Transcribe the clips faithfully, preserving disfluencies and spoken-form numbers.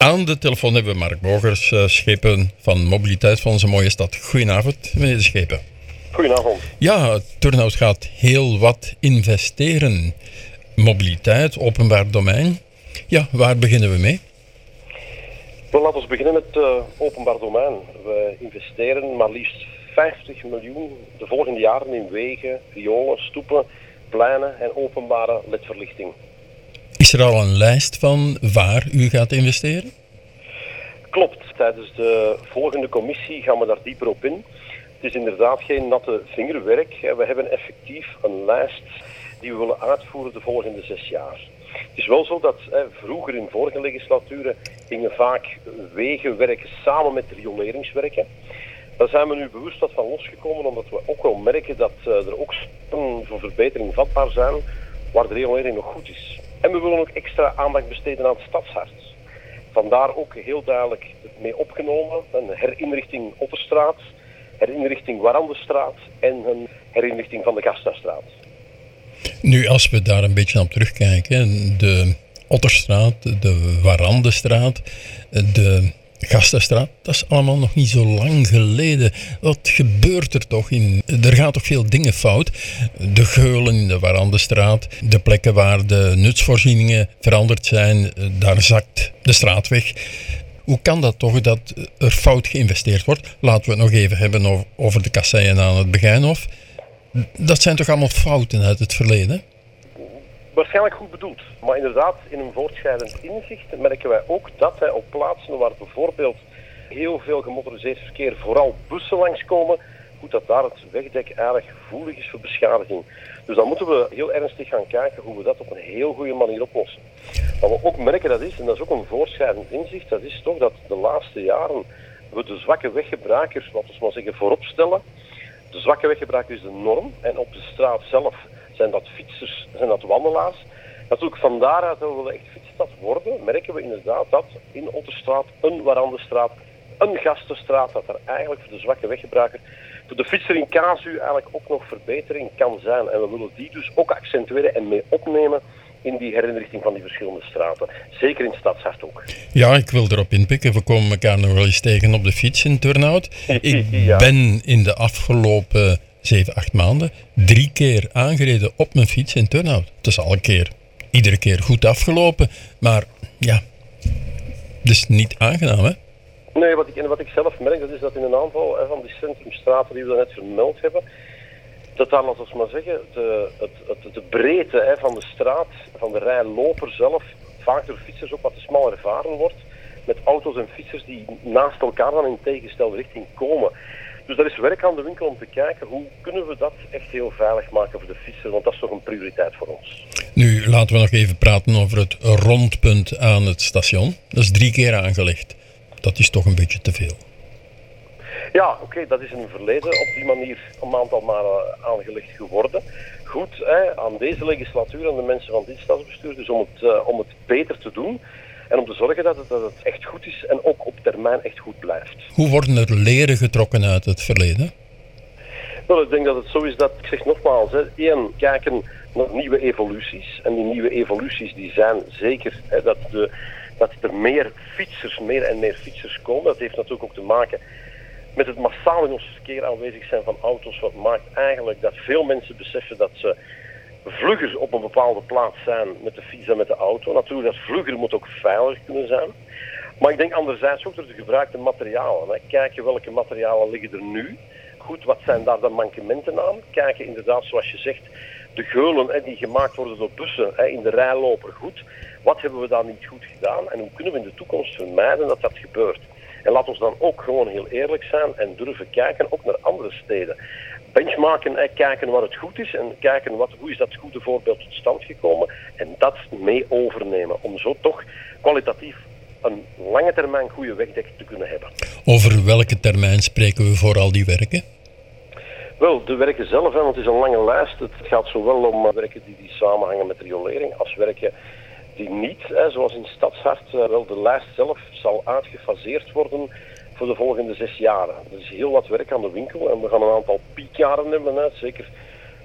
Aan de telefoon hebben we Mark Bogers, uh, Schepen van Mobiliteit van onze mooie stad. Goedenavond, meneer de Schepen. Goedenavond. Ja, Turnhout gaat heel wat investeren. Mobiliteit, openbaar domein. Ja, waar beginnen we mee? Wel, laten we beginnen met uh, openbaar domein. We investeren maar liefst vijftig miljoen de volgende jaren in wegen, riolen, stoepen, pleinen en openbare ledverlichting. Is er al een lijst van waar u gaat investeren? Klopt. Tijdens de volgende commissie gaan we daar dieper op in. Het is inderdaad geen natte vingerwerk. We hebben effectief een lijst die we willen uitvoeren de volgende zes jaar. Het is wel zo dat eh, vroeger in vorige legislaturen gingen vaak wegen werken samen met rioleringswerken. Daar zijn we nu bewust wat van losgekomen, omdat we ook wel merken dat uh, er ook stappen voor verbetering vatbaar zijn waar de riolering nog goed is. En we willen ook extra aandacht besteden aan het stadshart. Vandaar ook heel duidelijk het mee opgenomen, een herinrichting Otterstraat, herinrichting Warandestraat en een herinrichting van de Gasthuisstraat. Nu, als we daar een beetje op terugkijken, de Otterstraat, de Warandestraat, de Gasthuisstraat, dat is allemaal nog niet zo lang geleden. Wat gebeurt er toch in? Er gaan toch veel dingen fout. De geulen in de Warandestraat, de plekken waar de nutsvoorzieningen veranderd zijn, daar zakt de straat weg. Hoe kan dat toch dat er fout geïnvesteerd wordt? Laten we het nog even hebben over de kasseien aan het Begijnhof. Dat zijn toch allemaal fouten uit het verleden? Waarschijnlijk goed bedoeld. Maar inderdaad, in een voortschrijdend inzicht merken wij ook dat wij op plaatsen waar bijvoorbeeld heel veel gemotoriseerd verkeer, vooral bussen langskomen, goed dat daar het wegdek erg gevoelig is voor beschadiging. Dus dan moeten we heel ernstig gaan kijken hoe we dat op een heel goede manier oplossen. Wat we ook merken dat is, en dat is ook een voortschrijdend inzicht, dat is toch dat de laatste jaren we de zwakke weggebruikers, laten we maar zeggen, voorop stellen. De zwakke weggebruiker is de norm en op de straat zelf zijn dat fietsers, zijn dat wandelaars. Natuurlijk van daaruit dat we willen echt fietsstad worden, merken we inderdaad dat in Otterstraat, een Warandestraat, een Gastenstraat, dat er eigenlijk voor de zwakke weggebruiker, voor de fietser in casu eigenlijk ook nog verbetering kan zijn. En we willen die dus ook accentueren en mee opnemen in die herinrichting van die verschillende straten. Zeker in Stadshart ook. Ja, ik wil erop inpikken. We komen elkaar nog wel eens tegen op de fiets in Turnhout. Ik ja. ben in de afgelopen zeven, acht maanden drie keer aangereden op mijn fiets in Turnhout. Het is al een keer, iedere keer goed afgelopen. Maar ja, dat is niet aangenaam, hè? Nee, wat ik, en wat ik zelf merk, dat is dat in een aantal hè, van die centrumstraten die we net vermeld hebben, dat daar, laten we maar zeggen, de, het, het, de breedte hè, van de straat, van de rijloper zelf, vaak door fietsers ook wat te smal ervaren wordt, met auto's en fietsers die naast elkaar dan in tegengestelde richting komen. Dus er is werk aan de winkel om te kijken hoe kunnen we dat echt heel veilig maken voor de fietser, want dat is toch een prioriteit voor ons. Nu, laten we nog even praten over het rondpunt aan het station. Dat is drie keer aangelegd. Dat is toch een beetje te veel. Ja, oké, okay, dat is in het verleden op die manier een aantal malen aangelegd geworden. Goed, hè, aan deze legislatuur, aan de mensen van dit stadsbestuur, dus om het, uh, om het beter te doen en om te zorgen dat het, dat het echt goed is en ook op termijn echt goed blijft. Hoe worden er leren getrokken uit het verleden? Wel, ik denk dat het zo is dat, ik zeg nogmaals, hè, één, kijken naar nieuwe evoluties. En die nieuwe evoluties die zijn zeker hè, dat, de, dat er meer fietsers, meer en meer fietsers komen. Dat heeft natuurlijk ook te maken met het massaal in ons verkeer aanwezig zijn van auto's, wat maakt eigenlijk dat veel mensen beseffen dat ze vlugger op een bepaalde plaats zijn met de fiets en met de auto. Natuurlijk, dat vlugger moet ook veiliger kunnen zijn. Maar ik denk anderzijds ook door de gebruikte materialen. Hè. Kijken welke materialen liggen er nu. Goed, wat zijn daar de mankementen aan? Kijken inderdaad, zoals je zegt, de geulen hè, die gemaakt worden door bussen hè, in de rijloper. Goed, wat hebben we daar niet goed gedaan en hoe kunnen we in de toekomst vermijden dat dat gebeurt? En laat ons dan ook gewoon heel eerlijk zijn en durven kijken ook naar andere steden. Benchmarken, hè, kijken waar het goed is en kijken wat, hoe is dat goede voorbeeld tot stand gekomen en dat mee overnemen om zo toch kwalitatief een lange termijn goede wegdek te kunnen hebben. Over welke termijn spreken we voor al die werken? Wel, de werken zelf, hè, want het is een lange lijst. Het gaat zowel om werken die, die samenhangen met riolering als werken die niet, hè, zoals in Stadshart. Wel, de lijst zelf zal uitgefaseerd worden voor de volgende zes jaren. Er is heel wat werk aan de winkel en we gaan een aantal piekjaren hebben. Hè. Zeker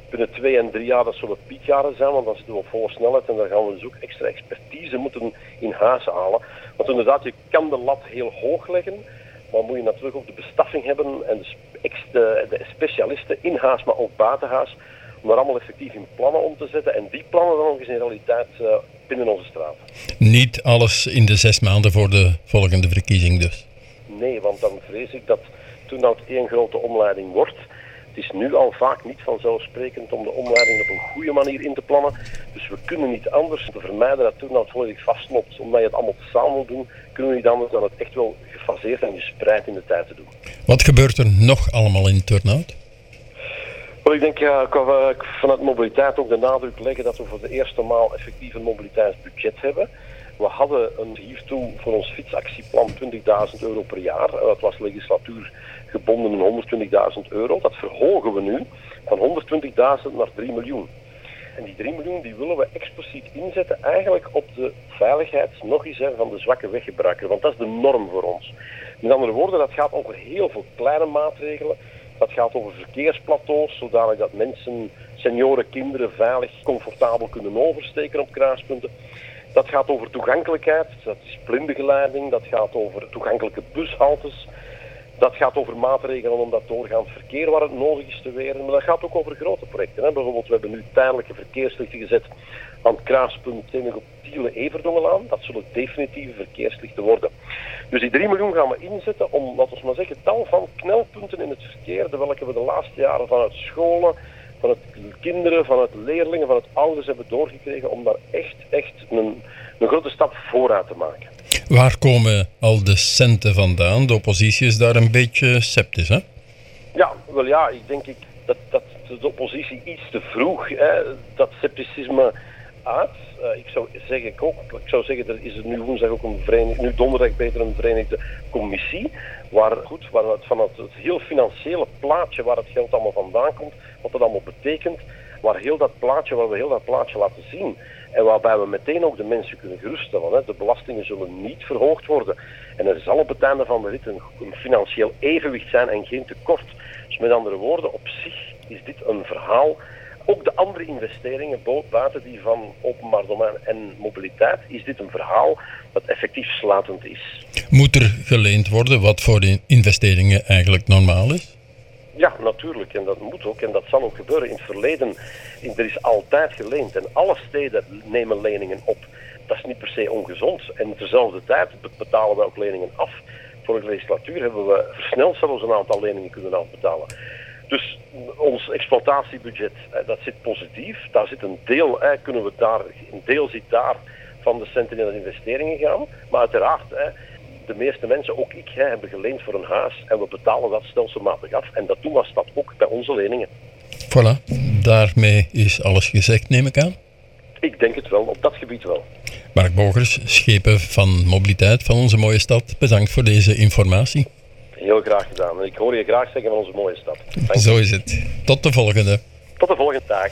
binnen twee en drie jaar, dat zullen piekjaren zijn, want dan zitten we op volle snelheid en dan gaan we dus ook extra expertise moeten in huis halen. Want inderdaad, je kan de lat heel hoog leggen, maar moet je natuurlijk ook de bestaffing hebben en de, de, de specialisten in huis, maar ook buiten huis, om daar allemaal effectief in plannen om te zetten en die plannen dan ook eens in realiteit uh, binnen onze straat. Niet alles in de zes maanden voor de volgende verkiezing dus? Nee, want dan vrees ik dat toen dat één grote omleiding wordt. Het is nu al vaak niet vanzelfsprekend om de omleiding op een goede manier in te plannen. Dus we kunnen niet anders te vermijden dat toen dat volledig vastloopt, omdat je het allemaal samen wil doen, kunnen we niet anders dan het echt wel gefaseerd en gespreid in de tijd te doen. Wat gebeurt er nog allemaal in Turnhout? Wel, ik denk, ja, ik kan vanuit mobiliteit ook de nadruk leggen dat we voor de eerste maal effectief een mobiliteitsbudget hebben. We hadden een hiertoe voor ons fietsactieplan twintigduizend euro per jaar. Dat was legislatuur gebonden in honderdtwintigduizend euro. Dat verhogen we nu van honderdtwintigduizend naar drie miljoen. En die drie miljoen die willen we expliciet inzetten eigenlijk op de veiligheid nog eens van de zwakke weggebruiker. Want dat is de norm voor ons. Met andere woorden, dat gaat over heel veel kleine maatregelen. Dat gaat over verkeersplateaus, zodanig dat mensen, senioren, kinderen veilig, comfortabel kunnen oversteken op kruispunten. Dat gaat over toegankelijkheid, dat is blindengeleiding, dat gaat over toegankelijke bushaltes. Dat gaat over maatregelen om dat doorgaand verkeer waar het nodig is te weren. Maar dat gaat ook over grote projecten. Hè. Bijvoorbeeld, we hebben nu tijdelijke verkeerslichten gezet aan het kruispunt tegen op Tiele-Everdongelaan. Dat zullen definitieve verkeerslichten worden. Dus die drie miljoen gaan we inzetten om, laten we maar zeggen, tal van knelpunten in het verkeer, de welke we de laatste jaren vanuit scholen, vanuit kinderen, vanuit leerlingen, vanuit ouders hebben doorgekregen, om daar echt, echt een, een grote stap vooruit te maken. Waar komen al de centen vandaan? De oppositie is daar een beetje sceptisch, hè? Ja, wel ja, ik denk ik dat, dat de oppositie iets te vroeg hè, dat scepticisme uit. Uh, ik zou zeggen, ik ook, ik zou zeggen, er is er nu woensdag ook een verenigde, nu donderdag beter een verenigde commissie, waar, goed, waar het van het, het heel financiële plaatje waar het geld allemaal vandaan komt, wat dat allemaal betekent, waar heel dat plaatje, waar we heel dat plaatje laten zien. En waarbij we meteen ook de mensen kunnen geruststellen. Hè. De belastingen zullen niet verhoogd worden. En er zal op het einde van de rit een, een financieel evenwicht zijn en geen tekort. Dus met andere woorden, op zich is dit een verhaal. Ook de andere investeringen, buiten die van openbaar domein en mobiliteit, is dit een verhaal dat effectief sluitend is. Moet er geleend worden wat voor de investeringen eigenlijk normaal is? Ja, natuurlijk. En dat moet ook. En dat zal ook gebeuren. In het verleden, er is altijd geleend. En alle steden nemen leningen op. Dat is niet per se ongezond. En terzelfde tijd betalen we ook leningen af. Vorige legislatuur hebben we versneld zelfs een aantal leningen kunnen afbetalen. Dus ons exploitatiebudget, dat zit positief. Daar zit een deel, kunnen we daar, een deel zit daar van de centen in de investeringen gaan. Maar uiteraard, de meeste mensen, ook ik, hebben geleend voor een huis. En we betalen dat stelselmatig af. En dat doen we dat ook bij onze leningen. Voilà, daarmee is alles gezegd, neem ik aan. Ik denk het wel, op dat gebied wel. Mark Bogers, schepen van mobiliteit van onze mooie stad. Bedankt voor deze informatie. Heel graag gedaan. En ik hoor je graag zeggen van onze mooie stad. Dank Zo is het. Tot de volgende. Tot de volgende dag.